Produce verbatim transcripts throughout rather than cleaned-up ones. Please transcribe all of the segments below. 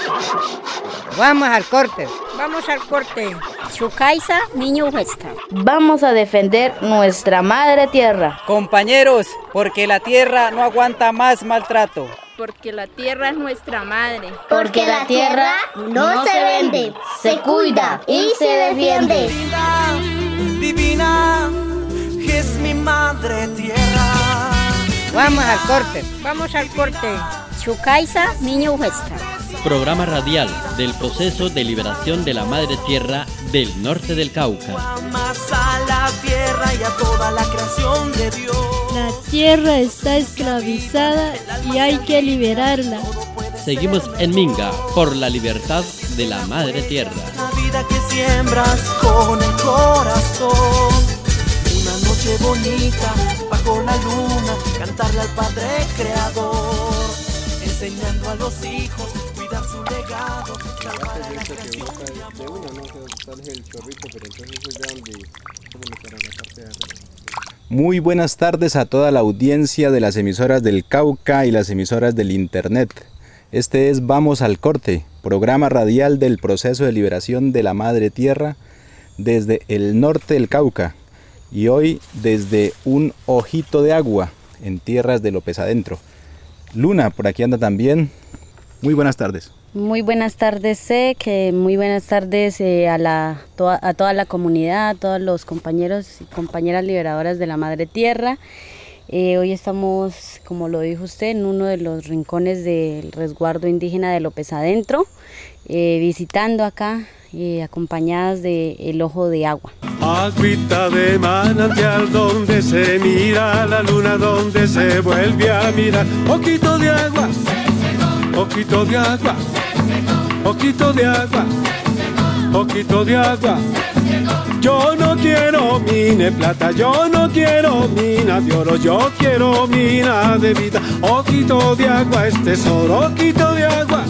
Vamos al corte. Vamos al corte. Chukaisa, niño huesta. Vamos a defender nuestra madre tierra. Compañeros, porque la tierra no aguanta más maltrato. Porque la tierra es nuestra madre. Porque la tierra no se vende, se cuida y se defiende. Divina, divina, es mi madre tierra. Vamos al corte. Vamos al corte. Chukaisa, niño huesta. Programa radial del proceso de liberación de la madre tierra del norte del Cauca. Amas a la tierra y a toda la creación de Dios. La tierra está esclavizada y hay que liberarla. Seguimos en Minga por la libertad de la madre tierra. La vida que siembras con el corazón. Una noche bonita bajo la luna, cantarle al Padre Creador, enseñando a los hijos cuidar su legado, salvar a la creación de amor. Muy buenas tardes a toda la audiencia de las emisoras del Cauca y las emisoras del Internet. Este es Vamos al Corte, programa radial del proceso de liberación de la madre tierra desde el norte del Cauca y hoy desde un ojito de agua en tierras de López Adentro. Luna, por aquí anda también. Muy buenas tardes. Muy buenas tardes, sé que muy buenas tardes eh, a, la, to a toda la comunidad, a todos los compañeros y compañeras liberadoras de la madre tierra. Eh, hoy estamos, como lo dijo usted, en uno de los rincones del resguardo indígena de López Adentro, eh, visitando acá, eh, acompañadas de El Ojo de Agua. Agüita de manantial donde se mira la luna, donde se vuelve a mirar. Ojito de agua, ojito de agua, ojito de agua, ojito de agua. Yo no quiero mina de plata, yo no quiero mina de oro, yo quiero mina de vida. Ojito de agua es tesoro, ojito de agua,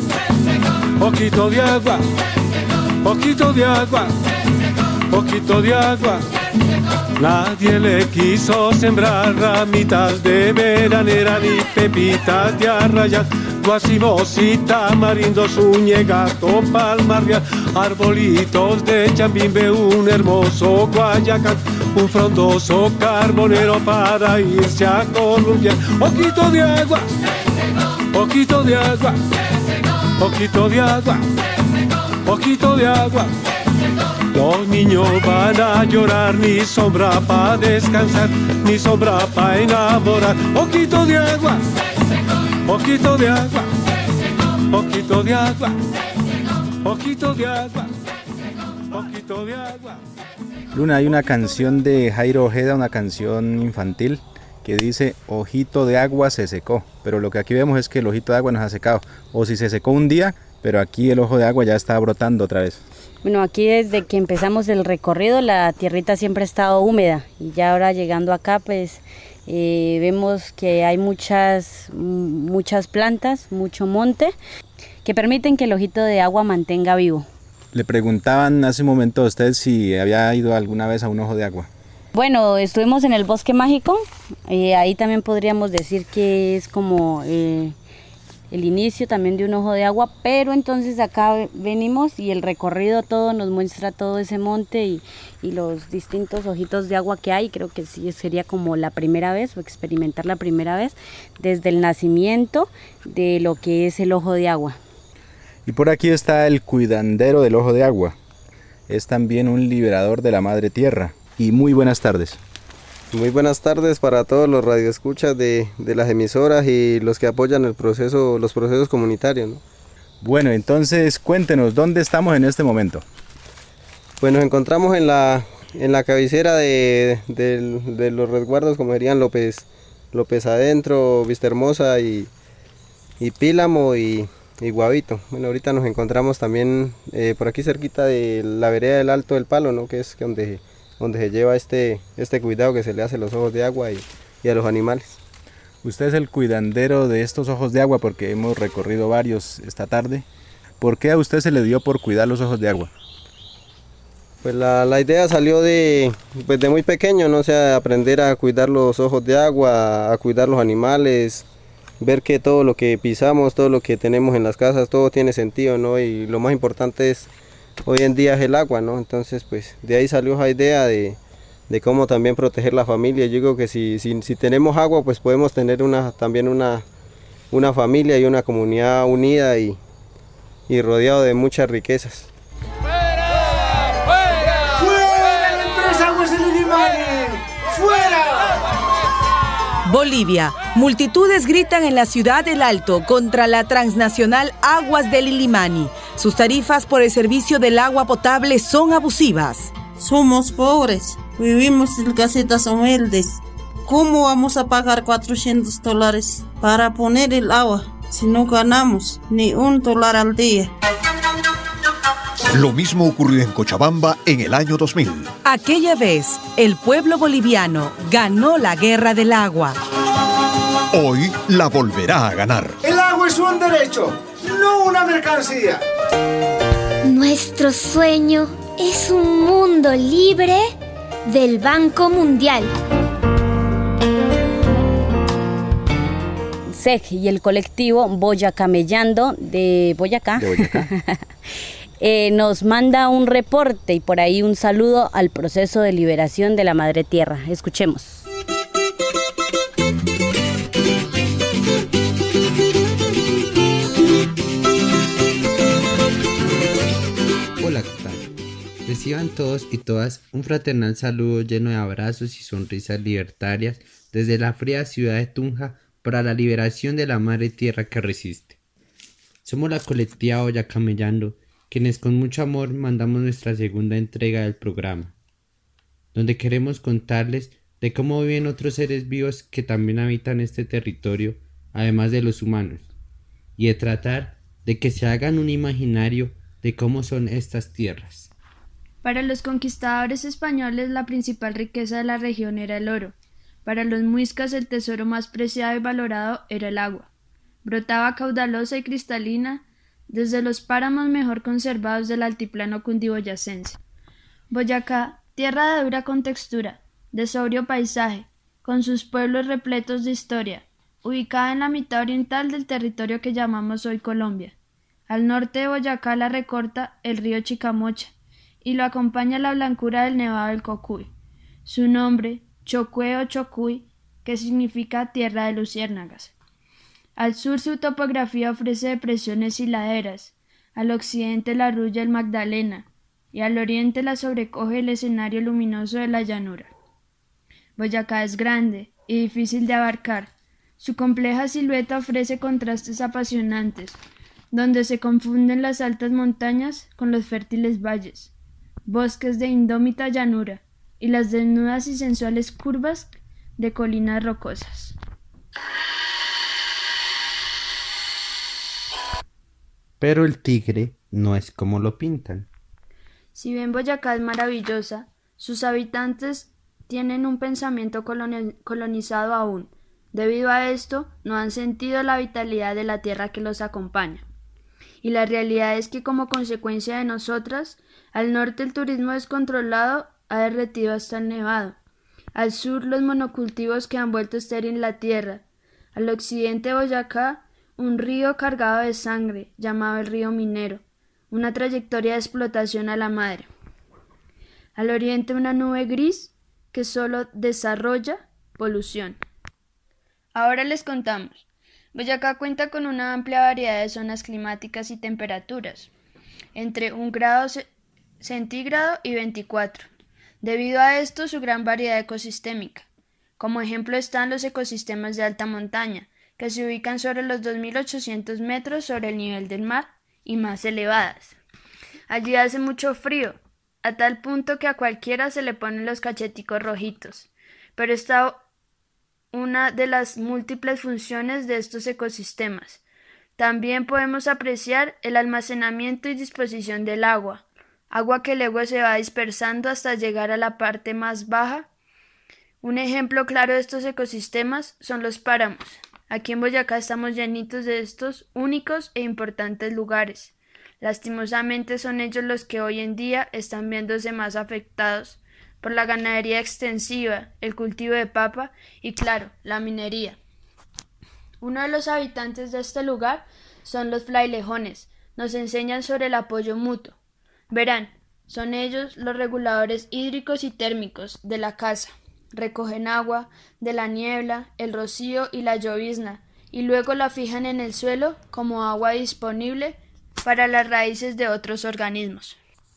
ojito de agua, ojito de agua, ojito de agua. Nadie le quiso sembrar ramitas de veranera ni pepitas de arrayar. Guasimosita, tamarindo, suñegato, palmarreal, arbolitos de chambimbe, un hermoso guayacán, un frondoso carbonero para irse a columpiar. Ojito de agua, ojito de agua, ojito de agua, ojito de agua. Los niños van a llorar, ni sombra para descansar, ni sombra para enamorar. Ojito de agua, ojito de agua, ojito de agua, ojito de agua, ojito de agua. Luna, hay una canción de Jairo Ojeda, una canción infantil que dice ojito de agua se secó, pero lo que aquí vemos es que el ojito de agua nos ha secado, o si se secó un día, pero aquí el ojo de agua ya está brotando otra vez. Bueno, aquí desde que empezamos el recorrido la tierrita siempre ha estado húmeda y ya ahora llegando acá pues eh, vemos que hay muchas, muchas plantas, mucho monte que permiten que el ojito de agua mantenga vivo. Le preguntaban hace un momento a usted si había ido alguna vez a un ojo de agua. Bueno, estuvimos en el Bosque Mágico, eh, ahí también podríamos decir que es como eh, el inicio también de un ojo de agua, pero entonces acá venimos y el recorrido todo nos muestra todo ese monte y, y los distintos ojitos de agua que hay. Creo que sí sería como la primera vez o experimentar la primera vez desde el nacimiento de lo que es el ojo de agua. Y por aquí está el cuidandero del ojo de agua, es también un liberador de la madre tierra. Y muy buenas tardes. Muy buenas tardes para todos los radioescuchas de, de las emisoras y los que apoyan el proceso, los procesos comunitarios, ¿no? Bueno, entonces cuéntenos, ¿dónde estamos en este momento? Pues nos encontramos en la, en la cabecera de, de, de los resguardos, como serían López, López Adentro, Vista Hermosa y, y Pílamo y, y Guavito. Bueno, ahorita nos encontramos también eh, por aquí cerquita de la vereda del Alto del Palo, ¿no? Que es donde... donde se lleva este, este cuidado que se le hace a los ojos de agua y, y a los animales. Usted es el cuidandero de estos ojos de agua porque hemos recorrido varios esta tarde. ¿Por qué a usted se le dio por cuidar los ojos de agua? Pues la, la idea salió de, pues de muy pequeño, ¿no? O sea, aprender a cuidar los ojos de agua, a cuidar los animales ver que todo lo que pisamos, todo lo que tenemos en las casas, todo tiene sentido, ¿no? Y lo más importante es, hoy en día es el agua, ¿no? Entonces, pues, de ahí salió esa idea de, de cómo también proteger la familia. Yo digo que si, si, si tenemos agua, pues podemos tener una, también una, una familia y una comunidad unida y, y rodeado de muchas riquezas. Bolivia. Multitudes gritan en la ciudad del Alto contra la transnacional Aguas del Illimani. Sus tarifas por el servicio del agua potable son abusivas. Somos pobres, vivimos en casetas humildes. ¿Cómo vamos a pagar cuatrocientos dólares para poner el agua si no ganamos ni un dólar al día? Lo mismo ocurrió en Cochabamba en el año dos mil. Aquella vez, el pueblo boliviano ganó la guerra del agua. Hoy la volverá a ganar. El agua es un derecho, no una mercancía. Nuestro sueño es un mundo libre del Banco Mundial. S E C y el colectivo Boyacamellando de Boyacá. De Boyacá. Eh, nos manda un reporte y por ahí un saludo al proceso de liberación de la Madre Tierra. Escuchemos. Hola, ¿qué tal? Reciban todos y todas un fraternal saludo lleno de abrazos y sonrisas libertarias desde la fría ciudad de Tunja para la liberación de la Madre Tierra que resiste. Somos la colectiva Boyacamellando, quienes con mucho amor mandamos nuestra segunda entrega del programa, donde queremos contarles de cómo viven otros seres vivos que también habitan este territorio, además de los humanos, y de tratar de que se hagan un imaginario de cómo son estas tierras. Para los conquistadores españoles la principal riqueza de la región era el oro. Para los muiscas el tesoro más preciado y valorado era el agua. Brotaba caudalosa y cristalina desde los páramos mejor conservados del altiplano cundiboyacense. Boyacá, tierra de dura contextura, de sobrio paisaje, con sus pueblos repletos de historia, ubicada en la mitad oriental del territorio que llamamos hoy Colombia. Al norte de Boyacá la recorta el río Chicamocha y lo acompaña la blancura del Nevado del Cocuy. Su nombre, Chocue o Chocuy, que significa tierra de luciérnagas. Al sur su topografía ofrece depresiones y laderas, al occidente la arrulla el Magdalena y al oriente la sobrecoge el escenario luminoso de la llanura. Boyacá es grande y difícil de abarcar. Su compleja silueta ofrece contrastes apasionantes, donde se confunden las altas montañas con los fértiles valles, bosques de indómita llanura y las desnudas y sensuales curvas de colinas rocosas. Pero el tigre no es como lo pintan. Si bien Boyacá es maravillosa, sus habitantes tienen un pensamiento coloni- colonizado aún. Debido a esto, no han sentido la vitalidad de la tierra que los acompaña. Y la realidad es que como consecuencia de nosotras, al norte el turismo descontrolado ha derretido hasta el nevado. Al sur los monocultivos que han vuelto estéril la tierra. Al occidente de Boyacá, un río cargado de sangre, llamado el río Minero, una trayectoria de explotación a la madre. Al oriente una nube gris que solo desarrolla polución. Ahora les contamos. Boyacá cuenta con una amplia variedad de zonas climáticas y temperaturas, entre un grado centígrado y veinticuatro. Debido a esto, su gran variedad ecosistémica. Como ejemplo están los ecosistemas de alta montaña, que se ubican sobre los dos mil ochocientos metros sobre el nivel del mar y más elevadas. Allí hace mucho frío, a tal punto que a cualquiera se le ponen los cacheticos rojitos, pero está una de las múltiples funciones de estos ecosistemas. También podemos apreciar el almacenamiento y disposición del agua, agua que luego se va dispersando hasta llegar a la parte más baja. Un ejemplo claro de estos ecosistemas son los páramos. Aquí en Boyacá estamos llenitos de estos únicos e importantes lugares. Lastimosamente son ellos los que hoy en día están viéndose más afectados por la ganadería extensiva, el cultivo de papa y, claro, la minería. Uno de los habitantes de este lugar son los frailejones. Nos enseñan sobre el apoyo mutuo. Verán, son ellos los reguladores hídricos y térmicos de la casa. Recogen agua de la niebla, el rocío y la llovizna, y luego la fijan en el suelo como agua disponible para las raíces de otros organismos.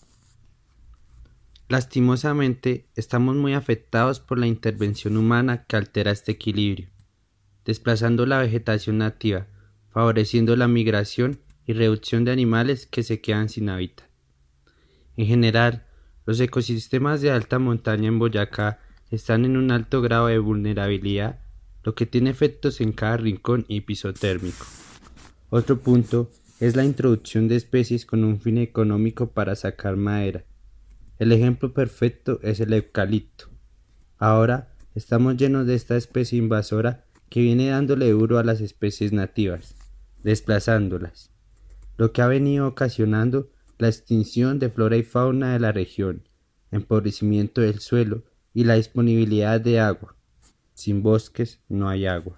Lastimosamente, estamos muy afectados por la intervención humana que altera este equilibrio, desplazando la vegetación nativa, favoreciendo la migración y reducción de animales que se quedan sin hábitat. En general, los ecosistemas de alta montaña en Boyacá están en un alto grado de vulnerabilidad, lo que tiene efectos en cada rincón y piso térmico. Otro punto es la introducción de especies con un fin económico para sacar madera. El ejemplo perfecto es el eucalipto. Ahora estamos llenos de esta especie invasora que viene dándole duro a las especies nativas, desplazándolas, lo que ha venido ocasionando la extinción de flora y fauna de la región, empobrecimiento del suelo y la disponibilidad de agua. Sin bosques no hay agua.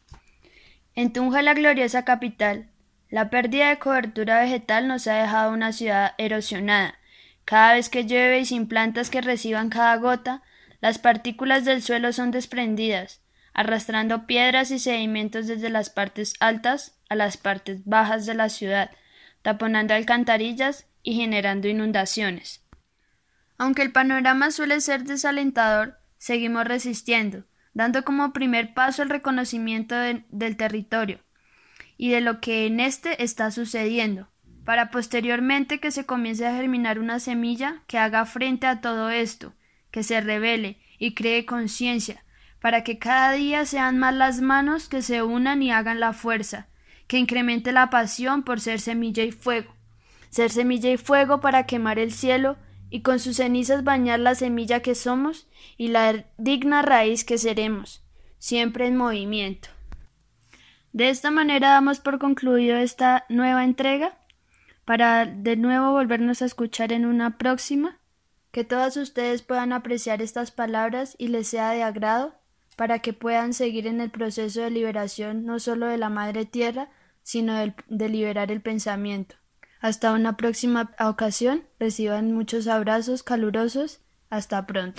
En Tunja, la gloriosa capital, la pérdida de cobertura vegetal nos ha dejado una ciudad erosionada. Cada vez que llueve y sin plantas que reciban cada gota, las partículas del suelo son desprendidas, arrastrando piedras y sedimentos desde las partes altas a las partes bajas de la ciudad, taponando alcantarillas y generando inundaciones. Aunque el panorama suele ser desalentador, seguimos resistiendo, dando como primer paso el reconocimiento de, del territorio y de lo que en este está sucediendo, para posteriormente que se comience a germinar una semilla que haga frente a todo esto, que se revele y cree conciencia, para que cada día sean más las manos que se unan y hagan la fuerza, que incremente la pasión por ser semilla y fuego, ser semilla y fuego para quemar el cielo y con sus cenizas bañar la semilla que somos y la digna raíz que seremos, siempre en movimiento. De esta manera damos por concluido esta nueva entrega, para de nuevo volvernos a escuchar en una próxima, que todas ustedes puedan apreciar estas palabras y les sea de agrado, para que puedan seguir en el proceso de liberación no solo de la madre tierra, sino de, de liberar el pensamiento. Hasta una próxima ocasión, reciban muchos abrazos calurosos, hasta pronto.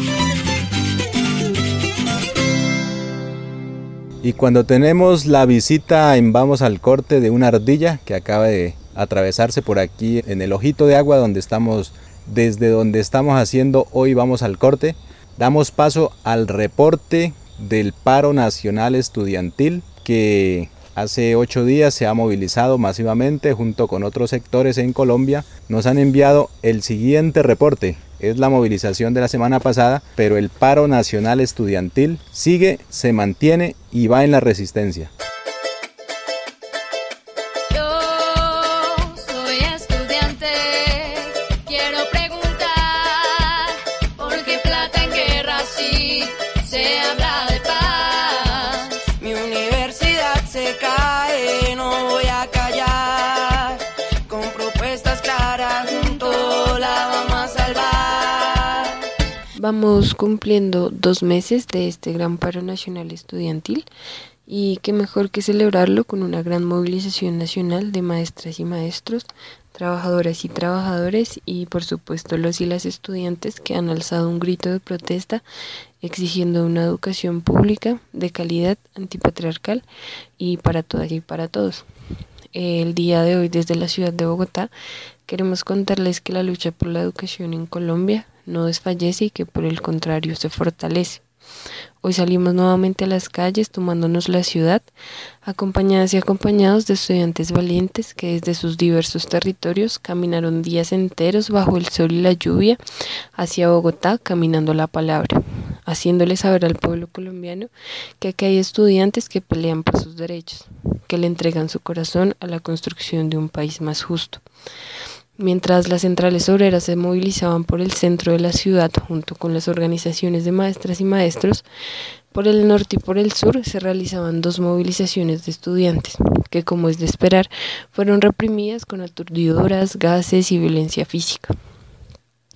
Y cuando tenemos la visita en Vamos al Corte de una ardilla que acaba de atravesarse por aquí en el ojito de agua donde estamos, desde donde estamos haciendo hoy Vamos al Corte, damos paso al reporte del paro nacional estudiantil que hace ocho días se ha movilizado masivamente junto con otros sectores en Colombia. Nos han enviado el siguiente reporte. Es la movilización de la semana pasada, pero el paro nacional estudiantil sigue, se mantiene y va en la resistencia. Vamos cumpliendo dos meses de este gran paro nacional estudiantil y qué mejor que celebrarlo con una gran movilización nacional de maestras y maestros, trabajadoras y trabajadores y por supuesto los y las estudiantes que han alzado un grito de protesta exigiendo una educación pública de calidad, antipatriarcal y para todas y para todos. El día de hoy desde la ciudad de Bogotá queremos contarles que la lucha por la educación en Colombia no desfallece y que por el contrario se fortalece. Hoy salimos nuevamente a las calles tomándonos la ciudad, acompañadas y acompañados de estudiantes valientes que desde sus diversos territorios caminaron días enteros bajo el sol y la lluvia hacia Bogotá caminando la palabra, haciéndole saber al pueblo colombiano que aquí hay estudiantes que pelean por sus derechos, que le entregan su corazón a la construcción de un país más justo. Mientras las centrales obreras se movilizaban por el centro de la ciudad junto con las organizaciones de maestras y maestros, por el norte y por el sur se realizaban dos movilizaciones de estudiantes, que como es de esperar, fueron reprimidas con aturdidoras, gases y violencia física.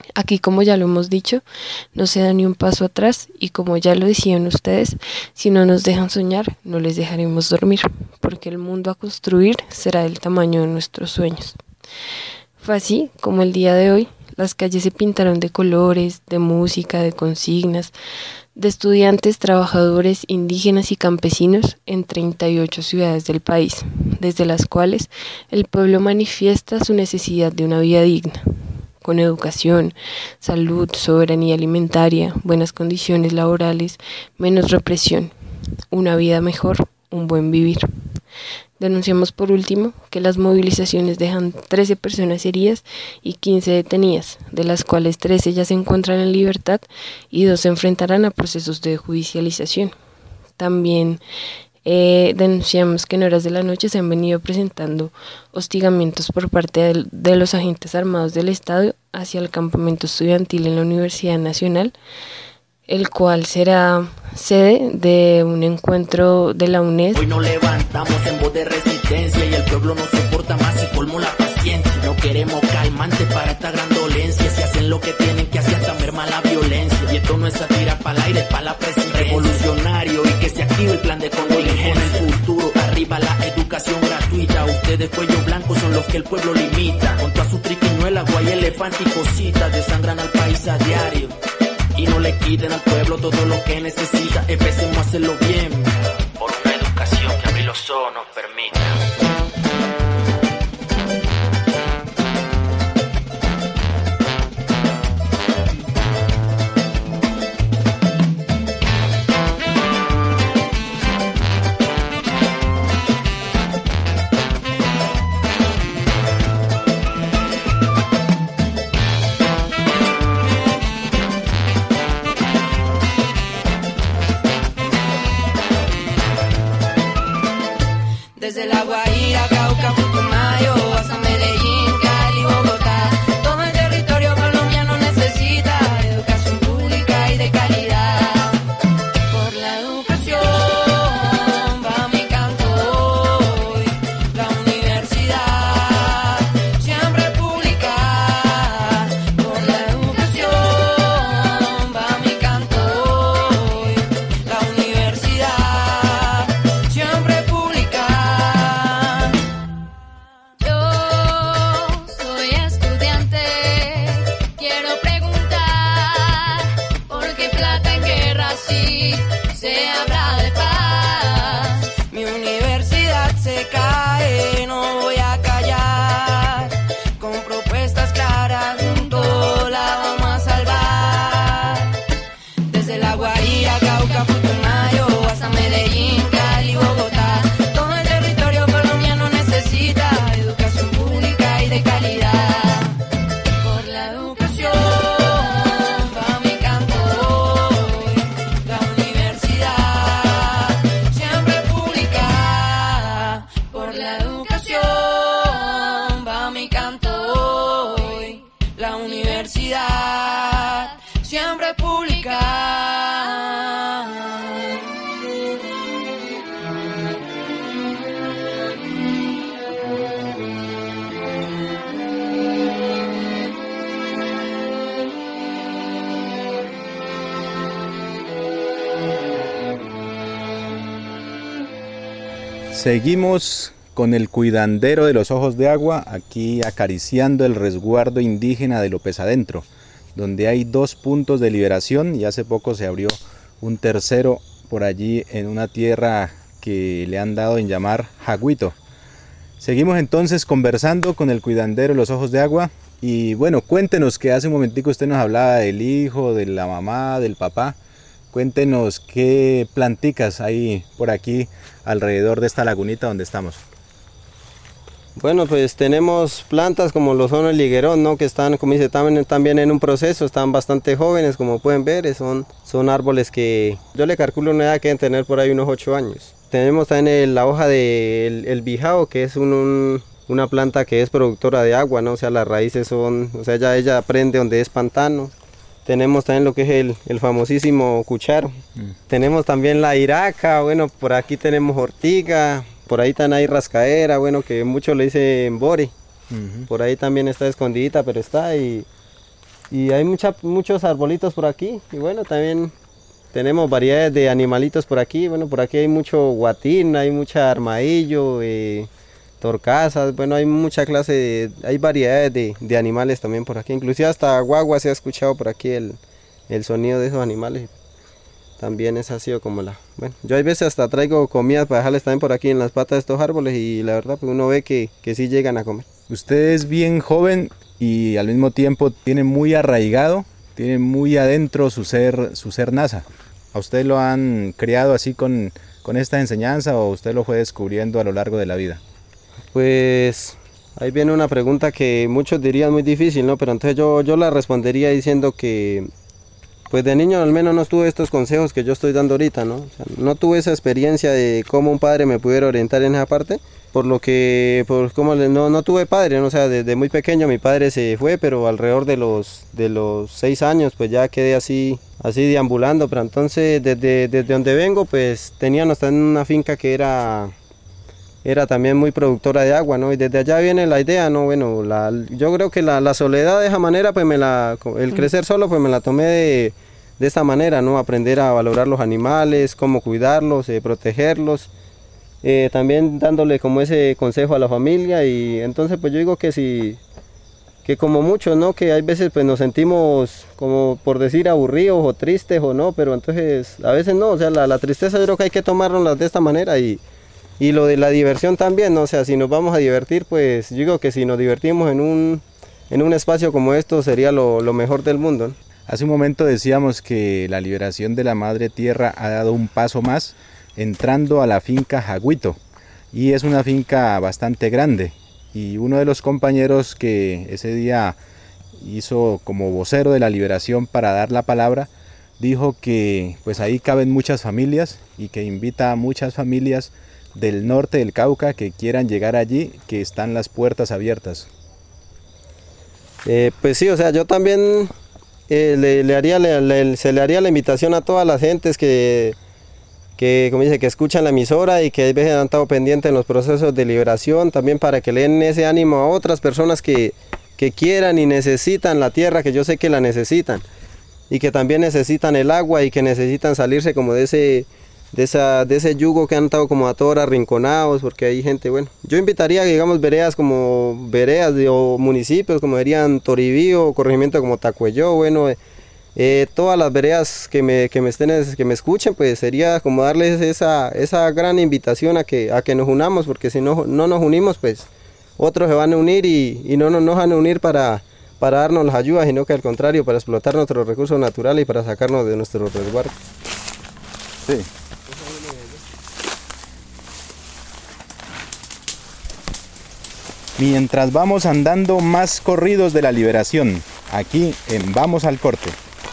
Aquí, como ya lo hemos dicho, no se da ni un paso atrás y como ya lo decían ustedes, si no nos dejan soñar, no les dejaremos dormir, porque el mundo a construir será del tamaño de nuestros sueños. Fue así como el día de hoy, las calles se pintaron de colores, de música, de consignas, de estudiantes, trabajadores, indígenas y campesinos en treinta y ocho ciudades del país, desde las cuales el pueblo manifiesta su necesidad de una vida digna, con educación, salud, soberanía alimentaria, buenas condiciones laborales, menos represión, una vida mejor, un buen vivir. Denunciamos por último que las movilizaciones dejan trece personas heridas y quince detenidas, de las cuales trece ya se encuentran en libertad y dos se enfrentarán a procesos de judicialización. También Eh, denunciamos que en horas de la noche se han venido presentando hostigamientos por parte de, de los agentes armados del Estado hacia el campamento estudiantil en la Universidad Nacional, el cual será sede de un encuentro de la UNED. Hoy nos levantamos en voz de resistencia y el pueblo no soporta más y colmo la paciencia. No queremos calmantes para esta gran dolencia. Si hacen lo que tienen que hacer hasta merma la violencia. Y esto no es satira para el aire, para la presidencia. Revolucionario y que se active el plan de contingencia. En el futuro arriba la educación gratuita. Ustedes cuello blanco son los que el pueblo limita. Con todas sus triquiñuelas, guay, elefante y cositas, desangran al país a diario. Y no le quiten al pueblo todo lo que necesita. Empecemos a hacerlo bien, por una educación que abrir los ojos nos permita. Desde La Guaira, Cauca, Putumayo, hasta Medellín, Cali, Bogotá. Todo el territorio colombiano necesita educación pública y de calidad. Por la educación va mi canto hoy. La universidad siempre pública. Por la educación va mi canto hoy. La universidad siempre pública. Se habla de paz, mi universidad se cae, no voy a callar, con propuestas claras juntos la vamos a salvar. Desde La Guaira, Cauca, Putumayo, hasta Medellín, Cali, Bogotá, todo el territorio colombiano necesita educación pública y de calidad. Por la educación va mi canto hoy. La universidad siempre pública. Por la educación va mi canto hoy. La universidad siempre pública. Seguimos con el cuidandero de los ojos de agua, aquí acariciando el resguardo indígena de López Adentro, donde hay dos puntos de liberación y hace poco se abrió un tercero por allí en una tierra que le han dado en llamar Jagüito. Seguimos entonces conversando con el cuidandero de los ojos de agua y bueno, cuéntenos que hace un momentico usted nos hablaba del hijo, de la mamá, del papá. Cuéntenos qué planticas hay por aquí alrededor de esta lagunita donde estamos. Bueno, pues tenemos plantas como lo son el higuerón, ¿no? Que están, como dice, también, también en un proceso, están bastante jóvenes, como pueden ver, son, son árboles que yo le calculo una edad que deben tener por ahí unos ocho años. Tenemos también el, la hoja del el bijao, que es un, un, una planta que es productora de agua, ¿no? O sea, las raíces son, o sea, ya ella prende donde es pantano. Tenemos también lo que es el, el famosísimo cucharo. Mm. Tenemos también la iraca, bueno, por aquí tenemos ortiga, por ahí también hay rascaera, bueno, que muchos le dicen bore. Uh-huh. Por ahí también está escondidita, pero está y y hay mucha, muchos arbolitos por aquí, y bueno, también tenemos variedades de animalitos por aquí. Bueno, por aquí hay mucho guatín, hay mucha armadillo, eh, torcasas, bueno, hay mucha clase, de, hay variedades de, de animales también por aquí, inclusive hasta guagua se ha escuchado por aquí el, el sonido de esos animales. También esa ha sido como la... Bueno, yo hay veces hasta traigo comidas para dejarles también por aquí en las patas de estos árboles y la verdad pues uno ve que, que sí llegan a comer. Usted es bien joven y al mismo tiempo tiene muy arraigado, tiene muy adentro su ser, su ser NASA. ¿A usted lo han criado así con, con esta enseñanza o usted lo fue descubriendo a lo largo de la vida? Pues ahí viene una pregunta que muchos dirían muy difícil, ¿no? Pero entonces yo, yo la respondería diciendo que pues de niño al menos no tuve estos consejos que yo estoy dando ahorita, ¿no? O sea, no tuve esa experiencia de cómo un padre me pudiera orientar en esa parte, por lo que por como no, no tuve padre, ¿no? O sea, desde muy pequeño mi padre se fue, pero alrededor de los, de los seis años pues ya quedé así, así deambulando, pero entonces desde, desde donde vengo pues teníamos también una finca que era... era también muy productora de agua, ¿no? Y desde allá viene la idea, ¿no? Bueno, la, yo creo que la, la soledad de esa manera, pues me la, el crecer solo, pues me la tomé de, de esta manera, ¿no? Aprender a valorar los animales, cómo cuidarlos, eh, protegerlos, eh, también dándole como ese consejo a la familia y entonces pues yo digo que si, que como muchos, ¿no? Que hay veces pues nos sentimos como por decir aburridos o tristes o no, pero entonces a veces no, o sea, la, la tristeza yo creo que hay que tomárnosla de esta manera y Y lo de la diversión también, ¿no? O sea, si nos vamos a divertir, pues yo digo que si nos divertimos en un, en un espacio como esto sería lo, lo mejor del mundo, ¿no? Hace un momento decíamos que la liberación de la Madre Tierra ha dado un paso más entrando a la finca Jagüito. Y es una finca bastante grande. Y uno de los compañeros que ese día hizo como vocero de la liberación para dar la palabra, dijo que pues ahí caben muchas familias y que invita a muchas familias del norte del Cauca que quieran llegar allí, que están las puertas abiertas. Eh, pues sí, o sea, yo también eh, le, le haría, le, le, se le haría la invitación a todas las gentes que, que, como dice, que escuchan la emisora y que a veces han estado pendientes en los procesos de liberación, también para que le den ese ánimo a otras personas que, que quieran y necesitan la tierra, que yo sé que la necesitan, y que también necesitan el agua y que necesitan salirse como de ese... De, esa, de ese yugo que han estado como a todas horas arrinconados, porque hay gente, bueno, yo invitaría, digamos, veredas como veredas de, o municipios, como dirían Toribío, o corregimiento como Tacuelló, bueno, eh, todas las veredas que me, que me estén, que me escuchen, pues sería como darles esa, esa gran invitación a que, a que nos unamos, porque si no, no nos unimos, pues otros se van a unir y, y no nos, nos van a unir para, para darnos las ayudas, sino que al contrario, para explotar nuestros recursos naturales y para sacarnos de nuestros resguardos. Sí. Mientras vamos andando más corridos de la liberación, aquí en Vamos al Corte.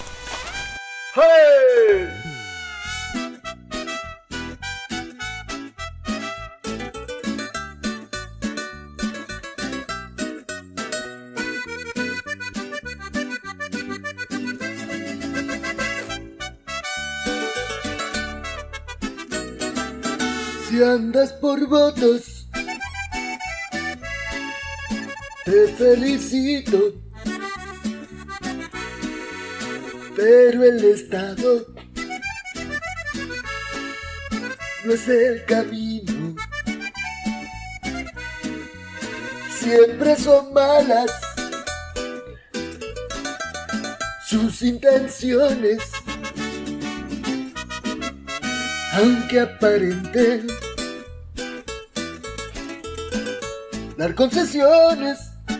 ¡Hey! Si andas por votos, te felicito, pero el Estado no es el camino. Siempre son malas sus intenciones, aunque aparenten dar concesiones.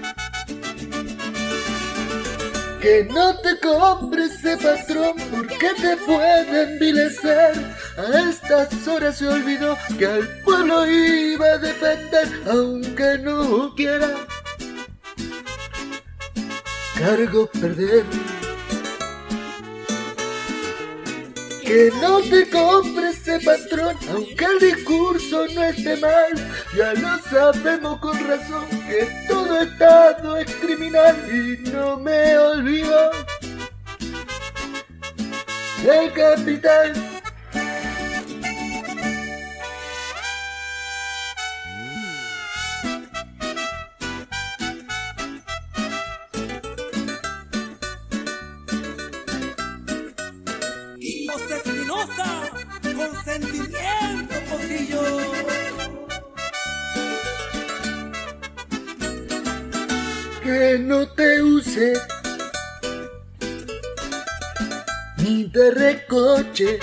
Que no te compres ese patrón porque te puede envilecer. A estas horas se olvidó que al pueblo iba a defender, aunque no quiera. Cargo perder. Que no te compres ese patrón, aunque el discurso no esté mal. Ya lo sabemos con razón que todo Estado es criminal. Y no me olvido del capital. sentimiento, Potrillo. Que no te use ni te recoche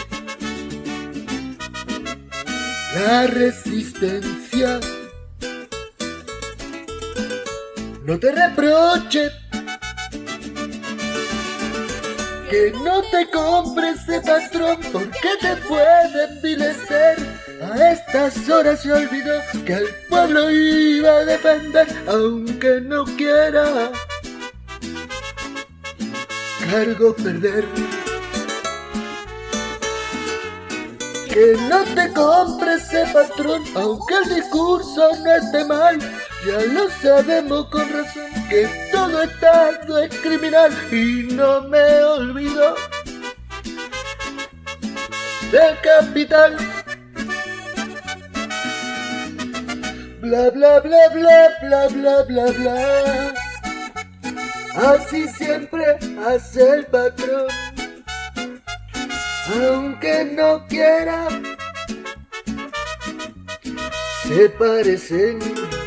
la resistencia. No te reproche que no te compres ese patrón, porque te puede envilecer. A estas horas se olvidó que al pueblo iba a defender, aunque no quiera cargo perder. Que no te compres ese patrón, aunque el discurso no esté mal. Ya lo sabemos con razón que todo Estado es criminal, y no me olvido del capital. Bla bla bla bla bla bla bla bla. Así siempre hace el patrón, aunque no quiera. Se parecen.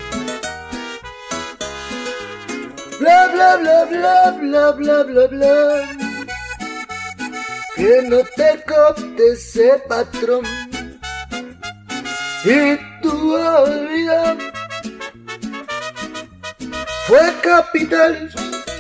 Bla bla bla bla bla bla bla bla. Que no te copte ese patrón y tu vida fue capital.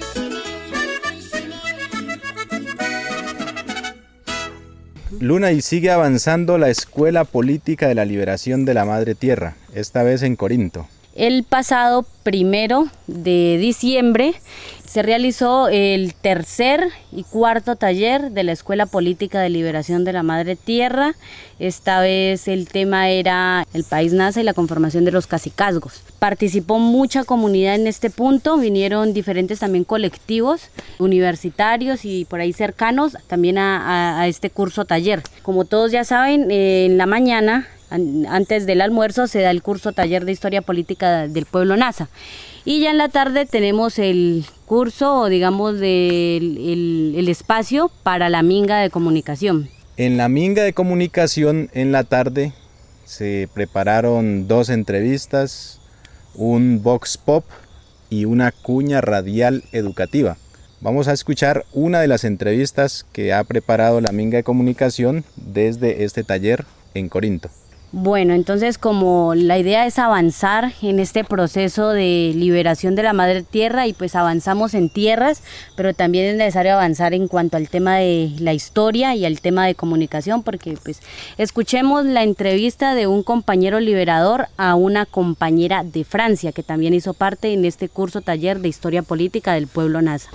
Luna, y sigue avanzando la Escuela Política de la Liberación de la Madre Tierra, esta vez en Corinto. El pasado primero de diciembre se realizó el tercer y cuarto taller de la Escuela Política de Liberación de la Madre Tierra. Esta vez el tema era el país NASA y la conformación de los cacicazgos. Participó mucha comunidad en este punto, vinieron diferentes también colectivos universitarios y por ahí cercanos también a, a, a este curso taller. Como todos ya saben, eh, en la mañana, antes del almuerzo, se da el curso taller de Historia Política del Pueblo NASA. Y ya en la tarde tenemos el curso, o digamos, del, el, el espacio para la minga de comunicación. En la minga de comunicación, en la tarde, se prepararon dos entrevistas, un vox pop y una cuña radial educativa. Vamos a escuchar una de las entrevistas que ha preparado la minga de comunicación desde este taller en Corinto. Bueno, entonces como la idea es avanzar en este proceso de liberación de la Madre Tierra, y pues avanzamos en tierras, pero también es necesario avanzar en cuanto al tema de la historia y al tema de comunicación, porque pues escuchemos la entrevista de un compañero liberador a una compañera de Francia que también hizo parte en este curso taller de Historia Política del Pueblo NASA.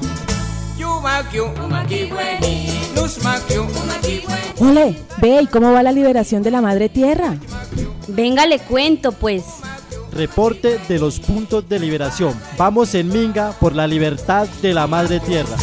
Ole, ve, ¿y cómo va la liberación de la Madre Tierra? Venga, le cuento pues. Reporte de los puntos de liberación. Vamos en minga por la libertad de la Madre Tierra.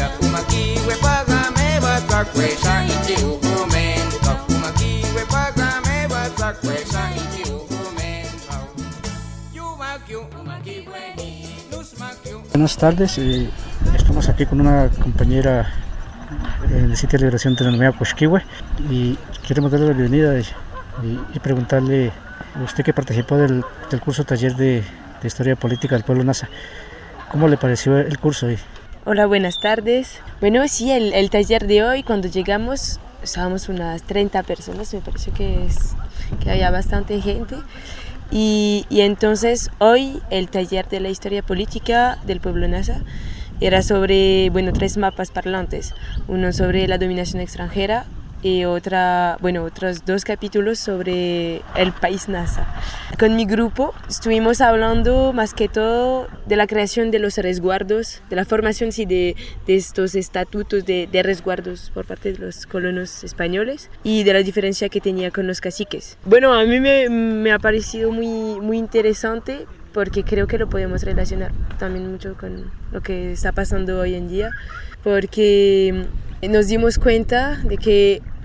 Buenas tardes, eh, estamos aquí con una compañera del sitio de liberación denominado Coxquihue y queremos darle la bienvenida y, y, y preguntarle a usted que participó del, del curso taller de, de Historia Política del Pueblo NASA, ¿cómo le pareció el curso hoy? Hola, buenas tardes. Bueno, sí, el, el taller de hoy, cuando llegamos, estábamos unas treinta personas, me pareció que, es, que había bastante gente. Y, y entonces hoy el taller de la Historia Política del Pueblo NASA era sobre, bueno, tres mapas parlantes, uno sobre la dominación extranjera y otra, bueno, otros dos capítulos sobre el país NASA. Con mi grupo estuvimos hablando más que todo de la creación de los resguardos, de la formación sí, de, de estos estatutos de, de resguardos por parte de los colonos españoles y de la diferencia que tenía con los caciques. Bueno, a mí me, me ha parecido muy, muy interesante porque creo que lo podemos relacionar también mucho con lo que está pasando hoy en día, porque nos dimos cuenta de que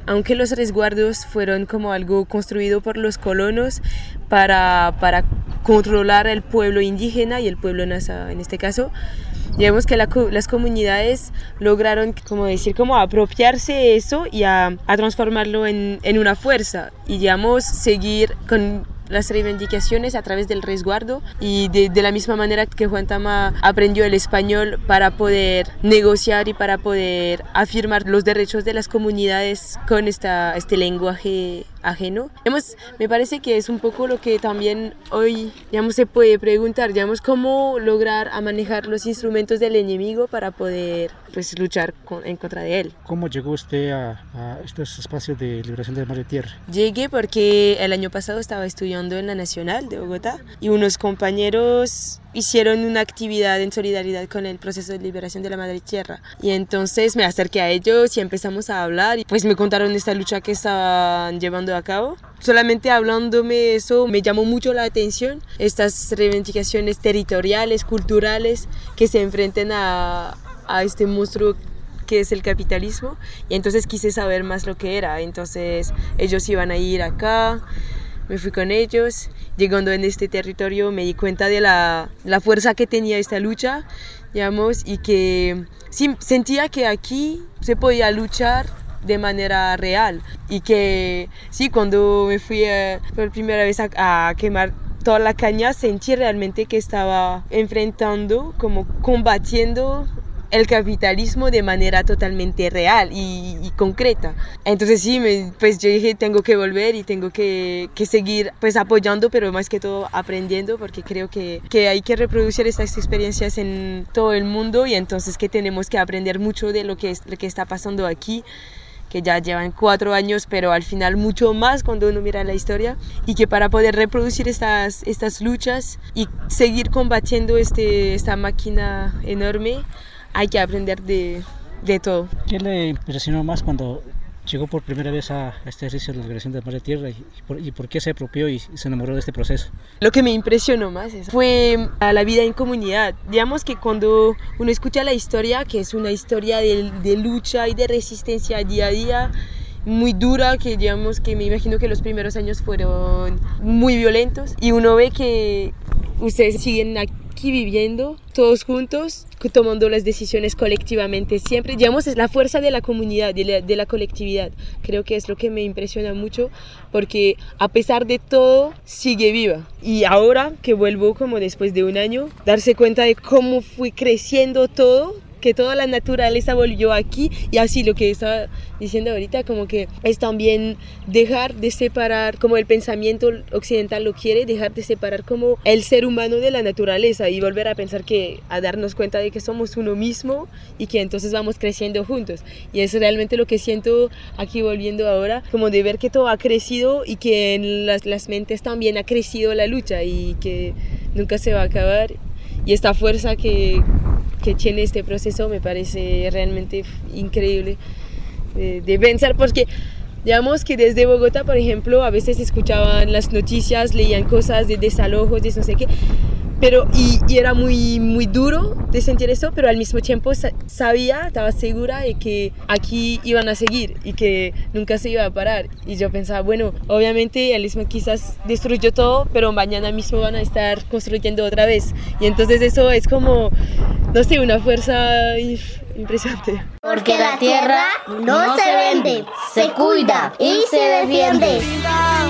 aunque los resguardos fueron como algo construido por los colonos para, para controlar el pueblo indígena y el pueblo nasa en este caso, digamos que la, las comunidades lograron, como decir, como apropiarse de eso y a, a transformarlo en, en una fuerza y, digamos, seguir con las reivindicaciones a través del resguardo y de, de la misma manera que Juan Tama aprendió el español para poder negociar y para poder afirmar los derechos de las comunidades con esta, este lenguaje ajeno. Digamos, me parece que es un poco lo que también hoy, digamos, se puede preguntar, digamos, cómo lograr a manejar los instrumentos del enemigo para poder, pues, luchar con, en contra de él. ¿Cómo llegó usted a, a estos espacios de liberación de la madre tierra? Llegué porque el año pasado estaba estudiando en la Nacional de Bogotá y unos compañeros hicieron una actividad en solidaridad con el proceso de liberación de la madre tierra y entonces me acerqué a ellos y empezamos a hablar y pues me contaron esta lucha que estaban llevando a cabo. Solamente hablándome eso me llamó mucho la atención, estas reivindicaciones territoriales, culturales que se enfrenten a, a este monstruo que es el capitalismo, y entonces quise saber más lo que era. Entonces ellos iban a ir acá, me fui con ellos, llegando en este territorio me di cuenta de la, la fuerza que tenía esta lucha, digamos, y que sí, sentía que aquí se podía luchar de manera real y que sí, cuando me fui eh, por primera vez a, a quemar toda la caña sentí realmente que estaba enfrentando, como combatiendo el capitalismo de manera totalmente real y, y concreta. Entonces sí, me, pues yo dije tengo que volver y tengo que, que seguir pues apoyando, pero más que todo aprendiendo, porque creo que, que hay que reproducir estas experiencias en todo el mundo y entonces que tenemos que aprender mucho de lo que, es, lo que está pasando aquí, que ya llevan cuatro años, pero al final mucho más cuando uno mira la historia, y que para poder reproducir estas, estas luchas y seguir combatiendo este, esta máquina enorme, hay que aprender de, de todo. ¿Qué le impresionó más cuando llegó por primera vez a este ejercicio de la liberación de la madre tierra y, y, por, y por qué se apropió y, y se enamoró de este proceso? Lo que me impresionó más es, fue a la vida en comunidad. Digamos que cuando uno escucha la historia, que es una historia de, de lucha y de resistencia día a día, muy dura, que digamos que me imagino que los primeros años fueron muy violentos, y uno ve que ustedes siguen aquí aquí viviendo todos juntos, tomando las decisiones colectivamente siempre. Digamos, es la fuerza de la comunidad, de la, de la colectividad. Creo que es lo que me impresiona mucho, porque a pesar de todo sigue viva. Y ahora que vuelvo como después de un año, darse cuenta de cómo fui creciendo todo, que toda la naturaleza volvió aquí, y así lo que estaba diciendo ahorita, como que es también dejar de separar, como el pensamiento occidental lo quiere, dejar de separar como el ser humano de la naturaleza y volver a pensar que, a darnos cuenta de que somos uno mismo y que entonces vamos creciendo juntos. Y es realmente lo que siento aquí volviendo ahora, como de ver que todo ha crecido y que en las, las mentes también ha crecido la lucha y que nunca se va a acabar. Y esta fuerza que, que tiene este proceso me parece realmente increíble de, de pensar, porque digamos que desde Bogotá, por ejemplo, a veces escuchaban las noticias, leían cosas de desalojos, de no sé qué, pero y, y era muy, muy duro de sentir eso, pero al mismo tiempo sabía, estaba segura de que aquí iban a seguir y que nunca se iba a parar. Y yo pensaba, bueno, obviamente el ismo quizás destruyó todo, pero mañana mismo van a estar construyendo otra vez. Y entonces eso es como, no sé, una fuerza impresionante. Porque la tierra no se vende, se cuida y se defiende. Divina,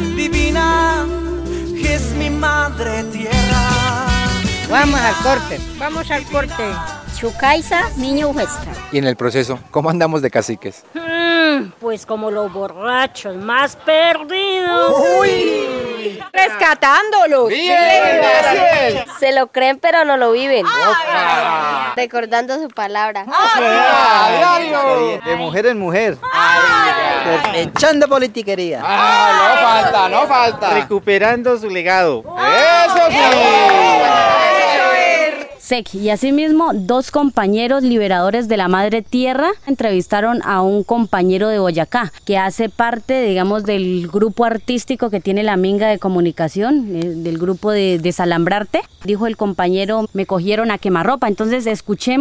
divina, es mi madre tierra. Vamos al corte, vamos al corte. Chucaiza, niño huesca. Y en el proceso, ¿cómo andamos de caciques? Mm, pues como los borrachos más perdidos. ¡Uy! Rescatándolos. ¡Bien! Bien. Se lo creen pero no lo viven. Ay. Recordando su palabra. Ay. Ay. De mujer en mujer. Ay. Echando politiquería. Ay, no falta, no falta. Recuperando su legado. ¡Eso sí! Y asimismo, dos compañeros liberadores de la madre tierra entrevistaron a un compañero de Boyacá que hace parte, digamos, del grupo artístico que tiene la Minga de Comunicación, del grupo de Desalambrarte. Dijo el compañero, me cogieron a quemarropa. Entonces escuchemos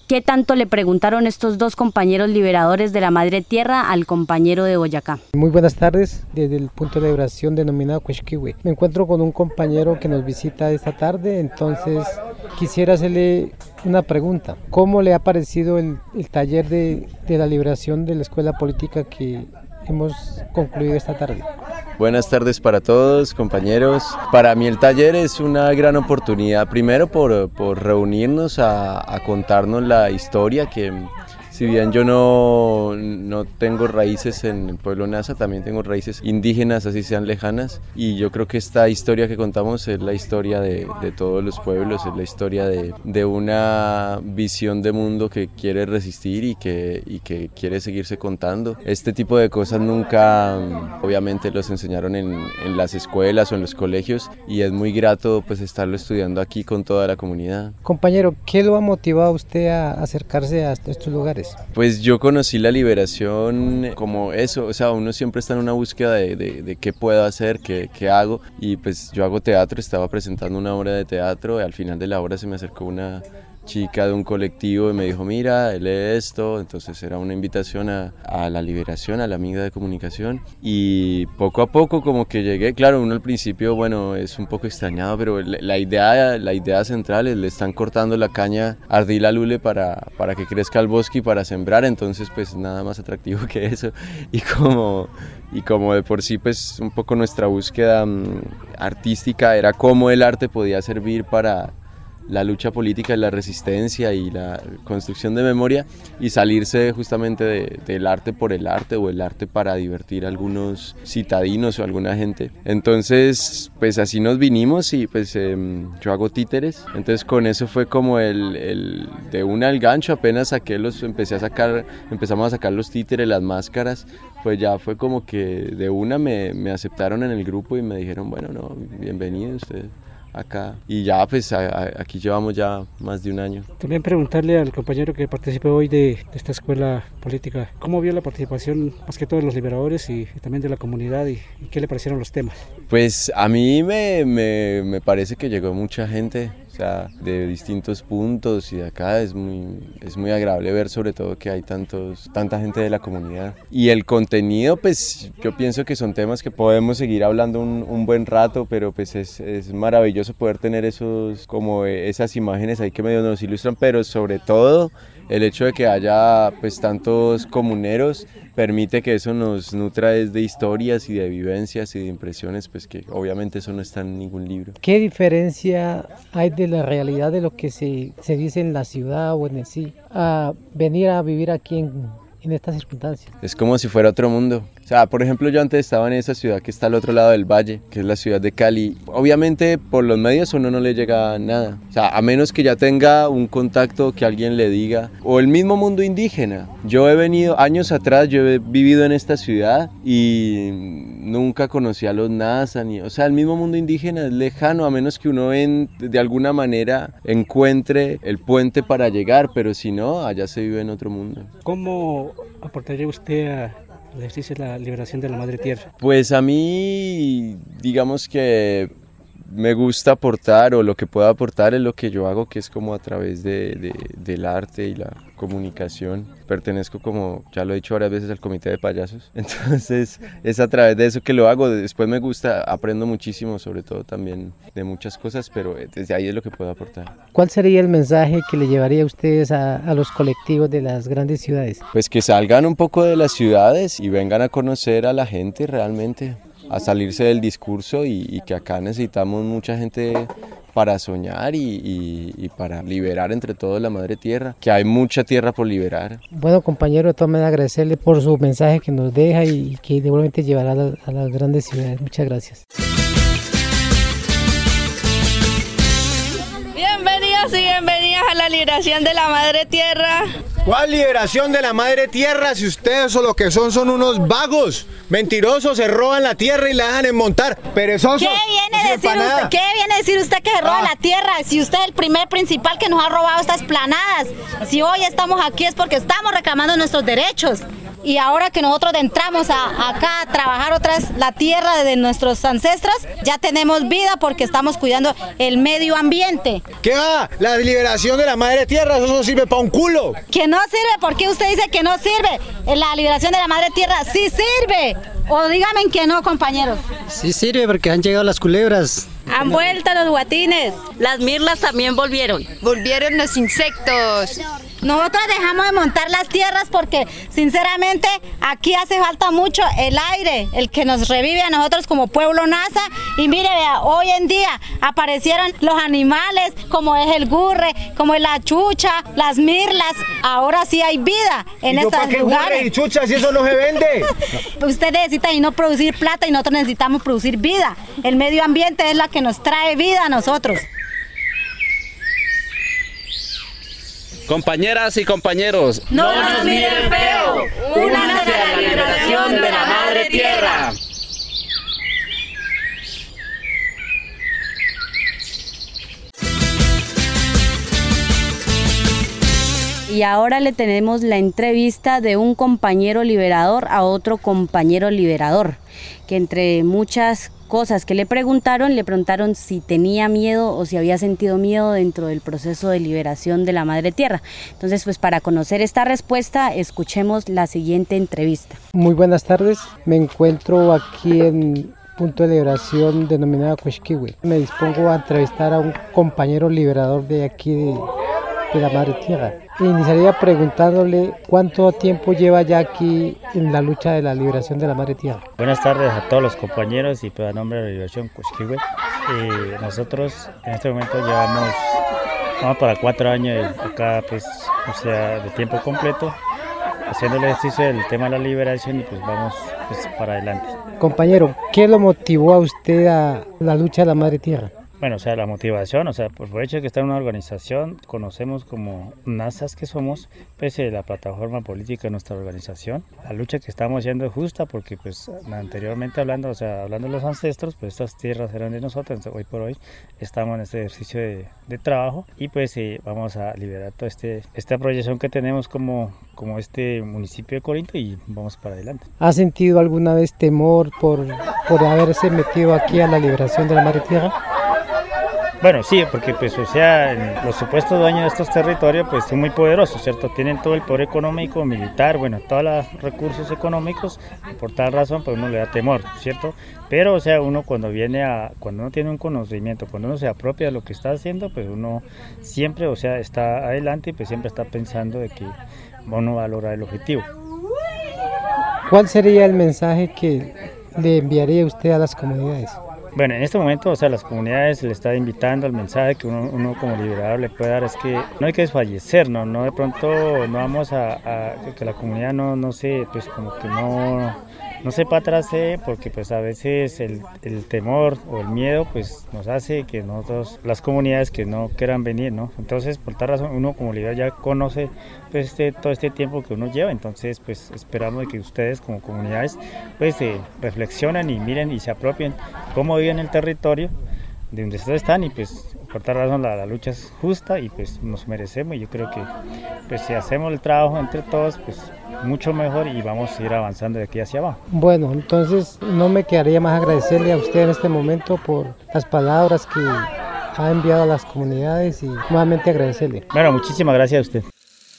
¿Qué tanto le preguntaron estos dos compañeros liberadores de la Madre Tierra al compañero de Boyacá? Muy buenas tardes, desde el punto de liberación denominado Cuesquiwe. Me encuentro con un compañero que nos visita esta tarde, entonces quisiera hacerle una pregunta. ¿Cómo le ha parecido el, el taller de, de la liberación de la escuela política que hemos concluido esta tarde? Buenas tardes para todos, compañeros. Para mí el taller es una gran oportunidad, primero por, por reunirnos a, a contarnos la historia, que si bien yo no, no tengo raíces en el pueblo Nasa, también tengo raíces indígenas, así sean lejanas, y yo creo que esta historia que contamos es la historia de, de todos los pueblos, es la historia de, de una visión de mundo que quiere resistir y que, y que quiere seguirse contando. Este tipo de cosas nunca, obviamente, los enseñaron en, en las escuelas o en los colegios, y es muy grato pues estarlo estudiando aquí con toda la comunidad. Compañero, ¿qué lo ha motivado a usted a acercarse a estos lugares? Pues yo conocí la liberación como eso, o sea, uno siempre está en una búsqueda de, de, de qué puedo hacer, qué, qué hago, y pues yo hago teatro, estaba presentando una obra de teatro, y al final de la obra se me acercó una chica de un colectivo y me dijo, mira, lee esto, entonces era una invitación a, a la liberación, a la amiga de comunicación, y poco a poco como que llegué, claro, uno al principio, bueno, es un poco extrañado, pero la, la idea la idea central es, le están cortando la caña Ardila Lule para, para que crezca el bosque y para sembrar, entonces pues nada más atractivo que eso, y como, y como de por sí pues un poco nuestra búsqueda um, artística era cómo el arte podía servir para la lucha política y la resistencia y la construcción de memoria, y salirse justamente de, del arte por el arte o el arte para divertir a algunos citadinos o alguna gente. Entonces pues así nos vinimos, y pues eh, yo hago títeres, entonces con eso fue como el, el de una al gancho, apenas saqué los, empecé a sacar, empezamos a sacar los títeres, las máscaras, pues ya fue como que de una me, me aceptaron en el grupo y me dijeron, bueno, no, bienvenido usted acá, y ya pues a, a, aquí llevamos ya más de un año. También preguntarle al compañero que participó hoy de, de esta escuela política, ¿cómo vio la participación más que todo de los liberadores y, y también de la comunidad, y, y qué le parecieron los temas? Pues a mí me, me, me parece que llegó mucha gente, o sea, de distintos puntos, y de acá es muy, es muy agradable ver sobre todo que hay tantos, tanta gente de la comunidad. Y el contenido, pues yo pienso que son temas que podemos seguir hablando un, un buen rato, pero pues es, es maravilloso poder tener esos, como esas imágenes ahí que medio nos ilustran, pero sobre todo el hecho de que haya pues tantos comuneros permite que eso nos nutra desde historias y de vivencias y de impresiones, pues que obviamente eso no está en ningún libro. ¿Qué diferencia hay de la realidad de lo que se, se dice en la ciudad o en el sí a venir a vivir aquí en, en estas circunstancias? Es como si fuera otro mundo. O sea, por ejemplo, yo antes estaba en esa ciudad que está al otro lado del valle, que es la ciudad de Cali. Obviamente, por los medios a uno no le llega nada. O sea, a menos que ya tenga un contacto que alguien le diga. O el mismo mundo indígena. Yo he venido, años atrás, yo he vivido en esta ciudad y nunca conocí a los Nasa. Ni, o sea, el mismo mundo indígena es lejano, a menos que uno en, de alguna manera encuentre el puente para llegar. Pero si no, allá se vive en otro mundo. ¿Cómo aportaría usted a el ejercicio de la liberación de la Madre Tierra? Pues a mí, digamos que me gusta aportar, o lo que puedo aportar es lo que yo hago, que es como a través de, de, del arte y la comunicación. Pertenezco, como ya lo he dicho varias veces, al comité de payasos, entonces es a través de eso que lo hago. Después me gusta, aprendo muchísimo, sobre todo también de muchas cosas, pero desde ahí es lo que puedo aportar. ¿Cuál sería el mensaje que le llevaría a ustedes a, a los colectivos de las grandes ciudades? Pues que salgan un poco de las ciudades y vengan a conocer a la gente realmente, a salirse del discurso, y, y que acá necesitamos mucha gente para soñar y, y, y para liberar entre todos la Madre Tierra, que hay mucha tierra por liberar. Bueno, compañero, de todas maneras agradecerle por su mensaje que nos deja y que igualmente llevará a, la, a las grandes ciudades. Muchas gracias. Bienvenidos y bienvenidas a la liberación de la Madre Tierra. ¿Cuál liberación de la Madre Tierra? Si ustedes o lo que son son unos vagos, mentirosos, se roban la tierra y la dejan en montar, perezosos. ¿Qué viene a decir usted? ¿Qué viene a decir usted que se roba ah. la tierra? Si usted es el primer principal que nos ha robado estas planadas. Si hoy estamos aquí es porque estamos reclamando nuestros derechos. y ahora que nosotros entramos a, acá a trabajar otras la tierra de nuestros ancestros, ya tenemos vida porque estamos cuidando el medio ambiente. ¿Qué va? La liberación de la madre tierra, eso no sirve para un culo. Que no sirve, ¿por qué usted dice que no sirve? La liberación de la madre tierra sí sirve. O díganme que no, compañeros. Sí sirve porque han llegado las culebras. Han vuelto los guatines. Las mirlas también volvieron. Volvieron los insectos. Nosotros dejamos de montar las tierras porque sinceramente aquí hace falta mucho el aire, el que nos revive a nosotros como pueblo nasa. Y mire, vea, hoy en día aparecieron los animales como es el gurre, como es la chucha, las mirlas. Ahora sí hay vida en ¿Y estos para qué lugares. Gurre y chucha si eso no se vende? Usted necesita y no producir plata y nosotros necesitamos producir vida. El medio ambiente es la que nos trae vida a nosotros. Compañeras y compañeros, no nos miren feo, únanse a la liberación de la madre tierra. Y ahora le tenemos la entrevista de un compañero liberador a otro compañero liberador, que entre muchas cosas que le preguntaron, le preguntaron si tenía miedo o si había sentido miedo dentro del proceso de liberación de la madre tierra. Entonces, pues para conocer esta respuesta, escuchemos la siguiente entrevista. Muy buenas tardes, me encuentro aquí en punto de liberación denominado Cuesquiwe. Me dispongo a entrevistar a un compañero liberador de aquí de, de la madre tierra. Iniciaría preguntándole cuánto tiempo lleva ya aquí en la lucha de la liberación de la madre tierra. Buenas tardes a todos los compañeros y pues a nombre de la liberación Cuesquiwe. Eh, nosotros en este momento llevamos vamos para cuatro años acá, pues, o sea, de tiempo completo, haciendo el ejercicio del tema de la liberación y pues vamos pues, para adelante. Compañero, ¿qué lo motivó a usted a la lucha de la madre tierra? Bueno, o sea, la motivación, o sea, por el hecho de que está en una organización, conocemos como NASAs que somos, pues eh, la plataforma política de nuestra organización. La lucha que estamos haciendo es justa porque, pues, anteriormente hablando, o sea, hablando de los ancestros, pues estas tierras eran de nosotros, entonces, hoy por hoy estamos en este ejercicio de, de trabajo y pues eh, vamos a liberar toda este, esta proyección que tenemos como, como este municipio de Corinto y vamos para adelante. ¿Ha sentido alguna vez temor por, por haberse metido aquí a la liberación de la madre tierra? Bueno, sí, porque pues, o sea, los supuestos dueños de estos territorios pues son muy poderosos, ¿cierto? Tienen todo el poder económico, militar, bueno, todos los recursos económicos y por tal razón pues uno le da temor, ¿cierto? Pero, o sea, uno cuando viene a, cuando uno tiene un conocimiento, cuando uno se apropia de lo que está haciendo, pues uno siempre, o sea, está adelante y pues siempre está pensando de que uno va a lograr el objetivo. ¿Cuál sería el mensaje que le enviaría usted a las comunidades? Bueno, en este momento, o sea, las comunidades le están invitando, el mensaje que uno, uno como liberador le puede dar es que no hay que desfallecer, no, no de pronto no vamos a, a que la comunidad no, no se, pues como que no, no se patrase, porque pues a veces el, el temor o el miedo pues nos hace que nosotros, las comunidades que no quieran venir, ¿no? Entonces, por tal razón, uno como liberador ya conoce pues este, todo este tiempo que uno lleva, entonces pues esperamos que ustedes como comunidades pues eh, reflexionen y miren y se apropien cómo viven el territorio de donde ustedes están y pues por tal razón la, la lucha es justa y pues nos merecemos y yo creo que pues si hacemos el trabajo entre todos pues mucho mejor y vamos a ir avanzando de aquí hacia abajo. Bueno, entonces no me quedaría más agradecerle a usted en este momento por las palabras que ha enviado a las comunidades y nuevamente agradecerle. Bueno, muchísimas gracias a usted.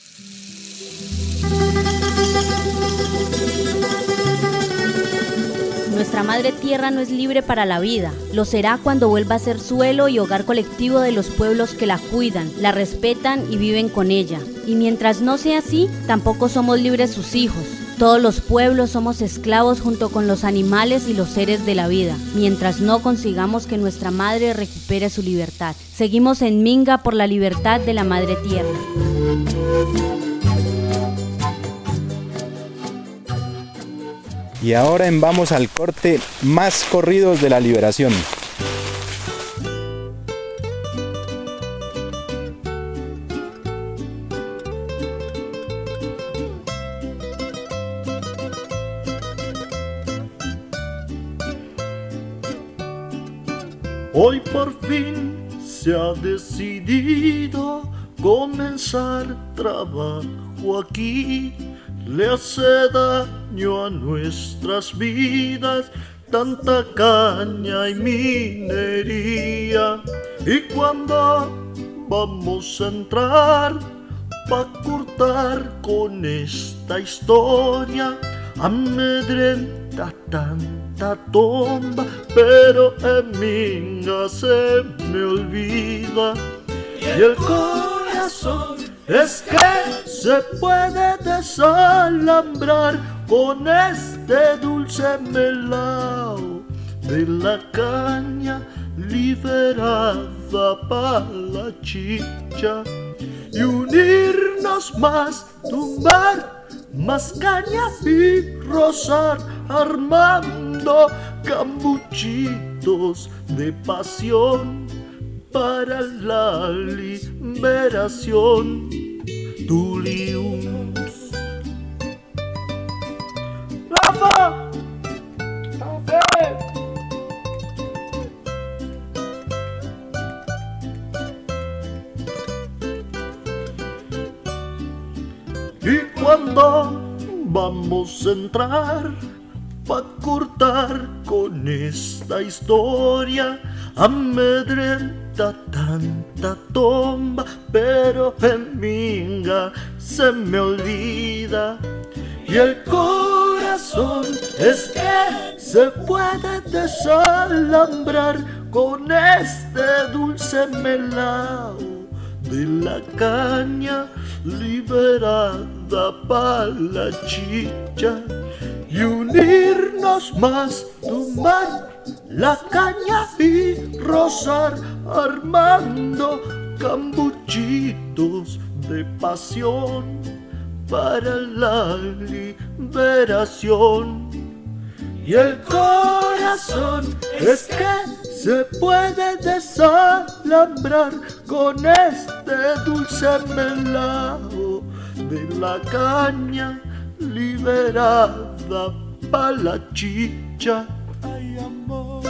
Nuestra madre tierra no es libre para la vida, lo será cuando vuelva a ser suelo y hogar colectivo de los pueblos que la cuidan, la respetan y viven con ella. Y mientras no sea así, tampoco somos libres sus hijos. Todos los pueblos somos esclavos junto con los animales y los seres de la vida, mientras no consigamos que nuestra madre recupere su libertad. Seguimos en Minga por la libertad de la madre tierra. Y ahora en Vamos al Corte, más corridos de la liberación. Hoy por fin se ha decidido comenzar trabajo aquí le hace daño a nuestras vidas tanta caña y minería. Y cuando vamos a entrar pa' cortar con esta historia, amedrenta tanta tomba, pero en minga se me olvida. Y el corazón es que se puede desalambrar con este dulce melao de la caña liberada pa' la chicha. Y unirnos más, tumbar más caña y rozar, armando cambuchitos de pasión para la liberación. Tulium. ¡Rafa! ¡Café! Y cuando vamos a entrar pa' cortar con esta historia, amedrenta tanta tomba, pero en minga se me olvida. Y el corazón es que se puede desalambrar con este dulce melao de la caña liberada pa' la chicha. Y unirnos más, tumbar la caña y rozar, armando cambuchitos de pasión para la liberación. Y el corazón es que se puede desalambrar con este dulce melao de la caña liberada pa' la chicha. Ay, amor.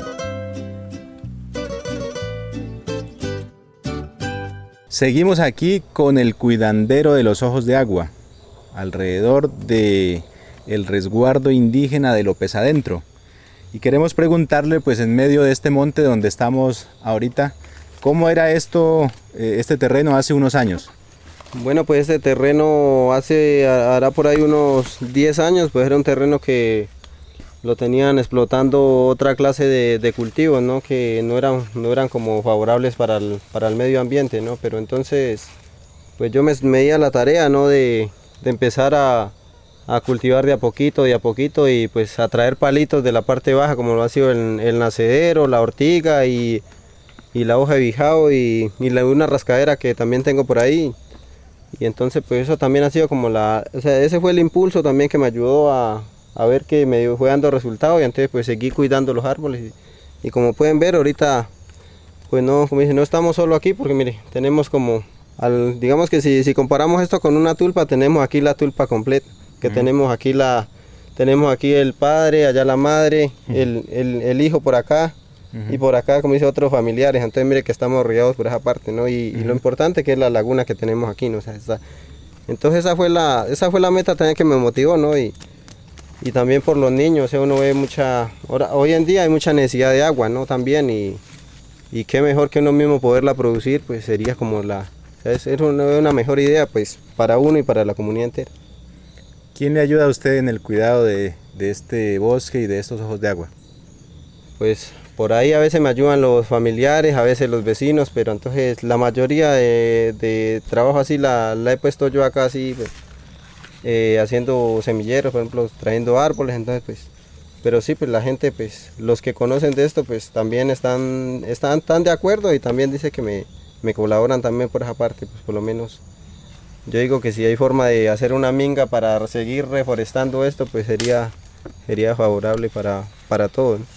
Seguimos aquí con el cuidandero de los ojos de agua, alrededor de el resguardo indígena de López Adentro. Y queremos preguntarle, pues en medio de este monte donde estamos ahorita, ¿cómo era esto, eh, este terreno hace unos años? Bueno, pues este terreno hace, hará por ahí unos diez años, pues era un terreno que lo tenían explotando otra clase de, de cultivos, ¿no? Que no eran, no eran como favorables para el, para el medio ambiente, ¿no? Pero entonces, pues yo me, me di a la tarea, ¿no? De, de empezar a, a cultivar de a poquito, de a poquito y pues a traer palitos de la parte baja, como lo ha sido el, el nacedero, la ortiga y, y la hoja de bijao y, y la, una rascadera que también tengo por ahí. Y entonces pues eso también ha sido como la, o sea, ese fue el impulso también que me ayudó a, a ver que me fue dando resultados y entonces pues seguí cuidando los árboles. Y, y como pueden ver ahorita, pues no, como dicen, no estamos solo aquí porque mire, tenemos como, al, digamos que si, si comparamos esto con una tulpa, tenemos aquí la tulpa completa, que uh-huh. tenemos aquí la, tenemos aquí el padre, allá la madre, uh-huh. el, el, el hijo por acá. Uh-huh. Y por acá, como dice, otros familiares, entonces mire que estamos rodeados por esa parte, ¿no? Y, uh-huh. y lo importante que es la laguna que tenemos aquí, ¿no? O sea, esa, entonces esa fue la, esa fue la meta también que me motivó, ¿no? Y, y también por los niños, o sea, uno ve mucha, ahora, hoy en día hay mucha necesidad de agua, ¿no? También, y, y qué mejor que uno mismo poderla producir, pues sería como la, o sea, es, es una, una mejor idea, pues, para uno y para la comunidad entera. ¿Quién le ayuda a usted en el cuidado de, de este bosque y de estos ojos de agua? Pues por ahí a veces me ayudan los familiares, a veces los vecinos, pero entonces la mayoría de, de trabajo así la, la he puesto yo acá así, pues, eh, haciendo semilleros, por ejemplo, trayendo árboles, entonces pues, pero sí, pues la gente, pues, los que conocen de esto, pues también están, están tan de acuerdo y también dice que me, me colaboran también por esa parte, pues por lo menos. Yo digo que si hay forma de hacer una minga para seguir reforestando esto, pues sería, sería favorable para, para todos, ¿no?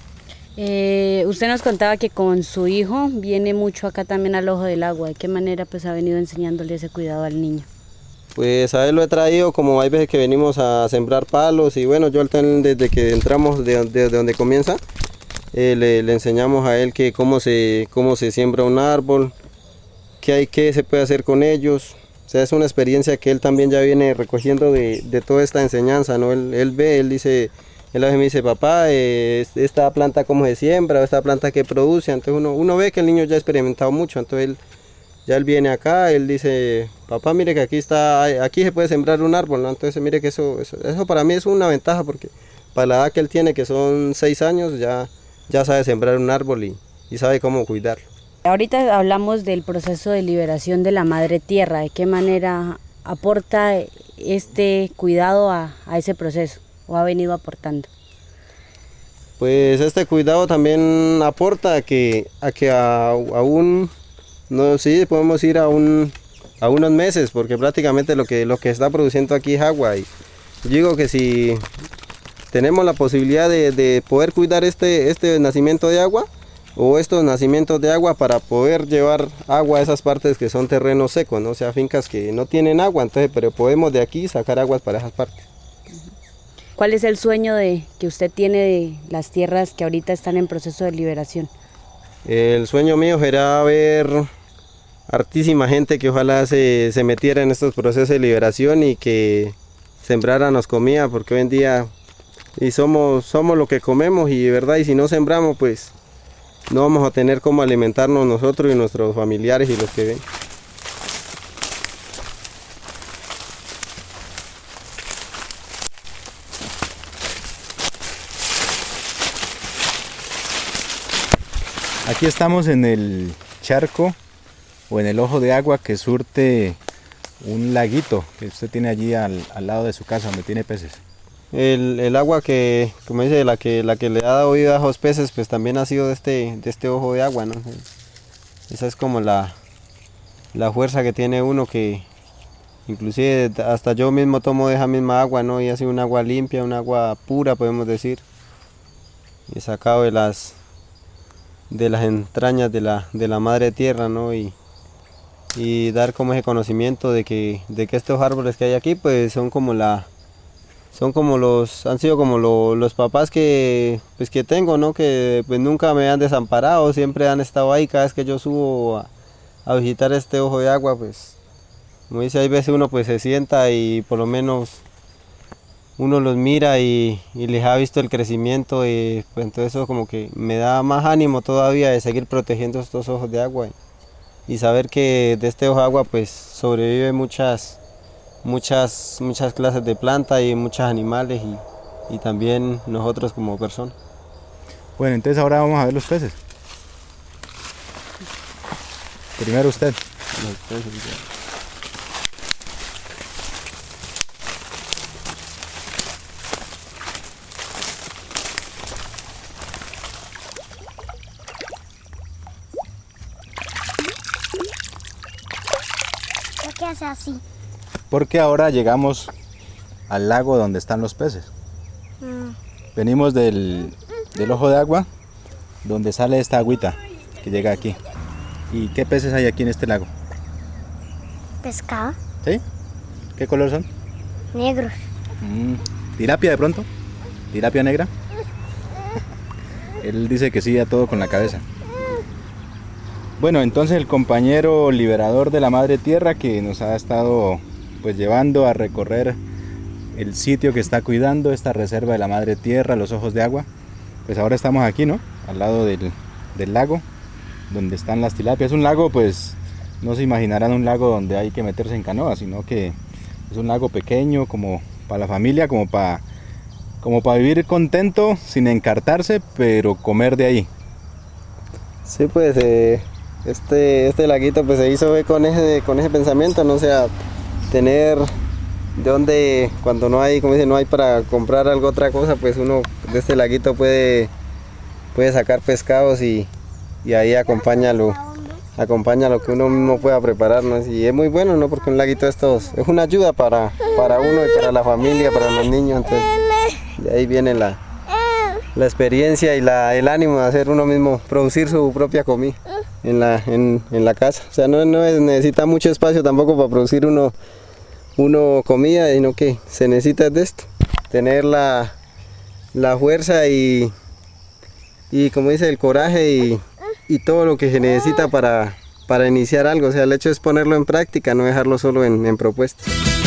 Eh, usted nos contaba que con su hijo viene mucho acá también al Ojo del Agua. ¿De qué manera pues ha venido enseñándole ese cuidado al niño? Pues a él lo he traído, como hay veces que venimos a sembrar palos y bueno, yo desde que entramos de, de, de donde comienza, eh, le, le enseñamos a él que cómo se, cómo se siembra un árbol, qué hay, qué se puede hacer con ellos, O sea, es una experiencia que él también ya viene recogiendo de, de toda esta enseñanza, ¿no? Él, él ve, él dice, él a veces me dice, papá, eh, esta planta cómo se siembra, esta planta que produce, entonces uno, uno ve que el niño ya ha experimentado mucho, entonces él, ya él viene acá, él dice, papá, mire que aquí está, aquí se puede sembrar un árbol, ¿no? Entonces mire que eso, eso, eso para mí es una ventaja, porque para la edad que él tiene, que son seis años, ya, ya sabe sembrar un árbol y, y sabe cómo cuidarlo. Ahorita hablamos del proceso de liberación de la madre tierra, ¿de qué manera aporta este cuidado a, a ese proceso o ha venido aportando? Pues este cuidado también aporta a que, a que a, aún, no, sí, podemos ir a, un, a unos meses, porque prácticamente lo que, lo que está produciendo aquí es agua. Y digo que si tenemos la posibilidad de, de poder cuidar este, este nacimiento de agua, o estos nacimientos de agua para poder llevar agua a esas partes que son terrenos secos, ¿no? O sea, fincas que no tienen agua, entonces, pero podemos de aquí sacar aguas para esas partes. ¿Cuál es el sueño de, que usted tiene de las tierras que ahorita están en proceso de liberación? El sueño mío era ver hartísima gente que ojalá se, se metiera en estos procesos de liberación y que sembráramos comida, porque hoy en día y somos, somos lo que comemos y de verdad, y si no sembramos, pues no vamos a tener cómo alimentarnos nosotros y nuestros familiares y los que ven. Aquí estamos en el charco o en el ojo de agua que surte un laguito que usted tiene allí al, al lado de su casa donde tiene peces. El, el agua que, como dice, la que, la que le ha dado vida a los peces, pues también ha sido de este, de este ojo de agua, ¿no? Esa es como la, la fuerza que tiene uno, que inclusive hasta yo mismo tomo de esa misma agua, ¿no? Y ha sido un agua limpia, un agua pura, podemos decir. Y sacado de las, de las entrañas de la, de la madre tierra, ¿no? Y, y dar como ese conocimiento de que, de que estos árboles que hay aquí, pues son como la... Son como los, han sido como lo, los papás que, pues que tengo, ¿no? Que pues nunca me han desamparado, siempre han estado ahí. Cada vez que yo subo a, a visitar este ojo de agua, pues, como dice, hay veces uno pues se sienta y por lo menos uno los mira y, y les ha visto el crecimiento, y pues entonces eso como que me da más ánimo todavía de seguir protegiendo estos ojos de agua y, y saber que de este ojo de agua pues sobreviven muchas muchas muchas clases de plantas y muchos animales y, y también nosotros como personas. Bueno, entonces ahora vamos a ver los peces. Primero usted. Los peces, ¿por qué hace así? Porque ahora llegamos al lago donde están los peces. Mm. Venimos del, del ojo de agua donde sale esta agüita que llega aquí. ¿Y qué peces hay aquí en este lago? Pescado. ¿Sí? ¿Qué color son? Negros. Mm, ¿tilapia de pronto? ¿Tilapia negra? Él dice que sí a todo con la cabeza. Bueno, entonces el compañero liberador de la madre tierra que nos ha estado pues llevando a recorrer el sitio que está cuidando esta reserva de la madre tierra, los ojos de agua, pues ahora estamos aquí, ¿no? Al lado del, del lago donde están las tilapias. Es un lago, pues no se imaginarán un lago donde hay que meterse en canoa, sino que es un lago pequeño como para la familia, como para como para vivir contento sin encartarse, pero comer de ahí. Sí, pues eh, este, este laguito pues se hizo con ese, con ese pensamiento, ¿no? O sea, tener de donde, cuando no hay, como dice, no hay para comprar algo otra cosa, pues uno de este laguito puede, puede sacar pescados y, y ahí acompaña lo, acompaña lo que uno mismo pueda preparar, ¿no? Y es muy bueno, ¿no? Porque un laguito de estos es una ayuda para, para uno y para la familia, para los niños, entonces de ahí viene la, la experiencia y la, el ánimo de hacer uno mismo, producir su propia comida en la, en, en la casa. O sea, no, no necesita mucho espacio tampoco para producir uno, uno comida, sino que se necesita de esto, tener la, la fuerza y, y como dice, el coraje y, y todo lo que se necesita para, para iniciar algo. O sea, el hecho es ponerlo en práctica, no dejarlo solo en, en propuestas.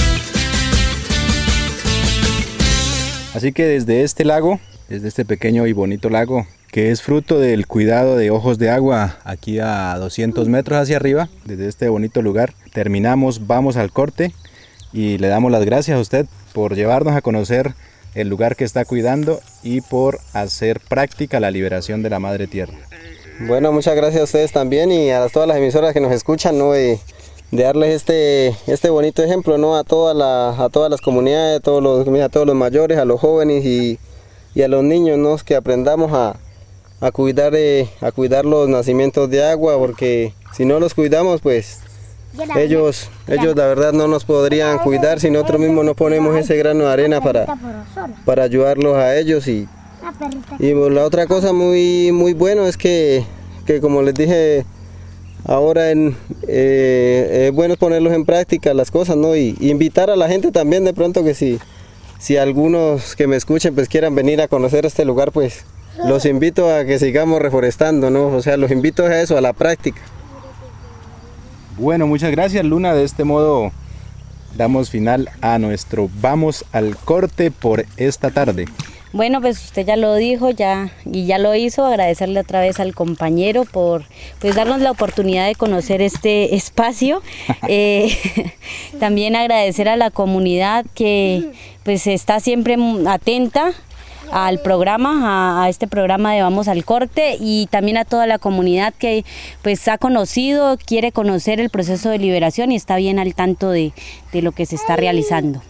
Así que desde este lago, desde este pequeño y bonito lago, que es fruto del cuidado de ojos de agua aquí a doscientos metros hacia arriba, desde este bonito lugar, terminamos, vamos al corte y le damos las gracias a usted por llevarnos a conocer el lugar que está cuidando y por hacer práctica la liberación de la Madre Tierra. Bueno, muchas gracias a ustedes también y a todas las emisoras que nos escuchan, ¿no? de, de darles este, este bonito ejemplo, ¿no? a, toda la, a todas las comunidades, a todos los, a todos los mayores, a los jóvenes y, y a los niños, ¿no? que aprendamos a, a, cuidar, eh, a cuidar los nacimientos de agua, porque si no los cuidamos, pues ellos, ellos la verdad no nos podrían cuidar si nosotros mismos no ponemos ese grano de arena para, para ayudarlos a ellos. Y, y la otra cosa muy, muy bueno es que, que como les dije, ahora en, eh, es bueno ponerlos en práctica las cosas, ¿no? Y, y invitar a la gente también de pronto que si, si algunos que me escuchen pues quieran venir a conocer este lugar, pues los invito a que sigamos reforestando, ¿no? O sea, los invito a eso, a la práctica. Bueno, muchas gracias, Luna. De este modo damos final a nuestro Vamos al Corte por esta tarde. Bueno, pues usted ya lo dijo ya y ya lo hizo. Agradecerle otra vez al compañero por pues darnos la oportunidad de conocer este espacio. eh, también agradecer a la comunidad que pues está siempre atenta al programa, a, a este programa de Vamos al Corte, y también a toda la comunidad que pues ha conocido, quiere conocer el proceso de liberación y está bien al tanto de, de lo que se está realizando.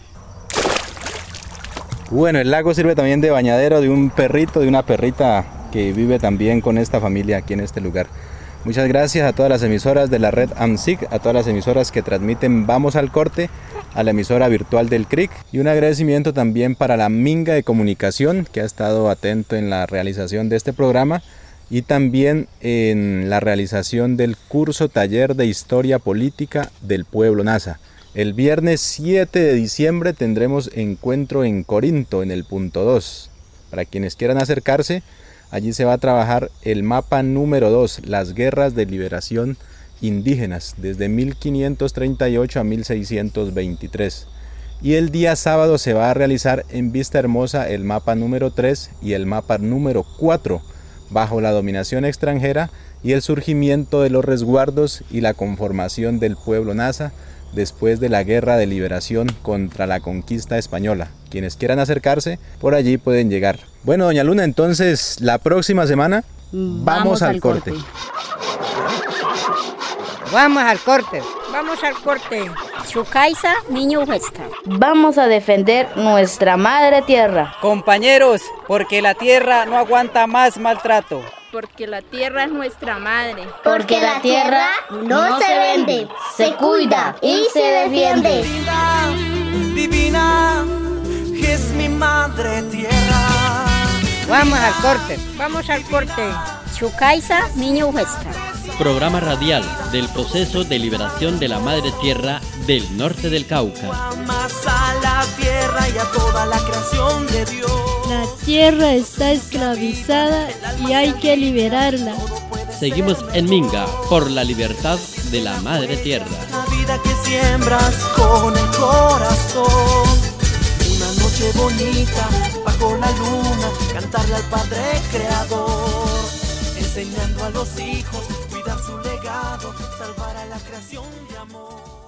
Bueno, el lago sirve también de bañadero de un perrito, de una perrita que vive también con esta familia aquí en este lugar. Muchas gracias a todas las emisoras de la red AMSIC, a todas las emisoras que transmiten Vamos al Corte, a la emisora virtual del C R I C, y un agradecimiento también para la Minga de Comunicación, que ha estado atento en la realización de este programa y también en la realización del curso taller de Historia Política del Pueblo Nasa. El viernes siete de diciembre tendremos encuentro en Corinto, en el punto dos. Para quienes quieran acercarse, allí se va a trabajar el mapa número dos, las guerras de liberación indígenas, desde mil quinientos treinta y ocho a mil seiscientos veintitrés. Y el día sábado se va a realizar en Vista Hermosa el mapa número tres y el mapa número cuatro, bajo la dominación extranjera y el surgimiento de los resguardos y la conformación del pueblo Nasa después de la guerra de liberación contra la conquista española. Quienes quieran acercarse, por allí pueden llegar. Bueno, doña Luna, entonces la próxima semana vamos, vamos al, al corte. corte. Vamos al corte. Vamos al corte. Chucaisa, niño huesta. Vamos a defender nuestra madre tierra. Compañeros, porque la tierra no aguanta más maltrato. Porque la tierra es nuestra madre. Porque la tierra no se vende, se cuida y se defiende. Divina, divina, es mi madre tierra. Vamos al corte. Vamos al corte. Chucaisa, niño huesta. Programa radial del proceso de liberación de la Madre Tierra del norte del Cauca. Amas a la tierra y a toda la creación de Dios. La tierra está esclavizada y hay que liberarla. Seguimos en Minga por la libertad de la Madre Tierra. La vida que siembras con el corazón. Una noche bonita bajo la luna, cantarle al Padre Creador. Enseñando a los hijos, cuidar su legado, salvar a la creación de amor.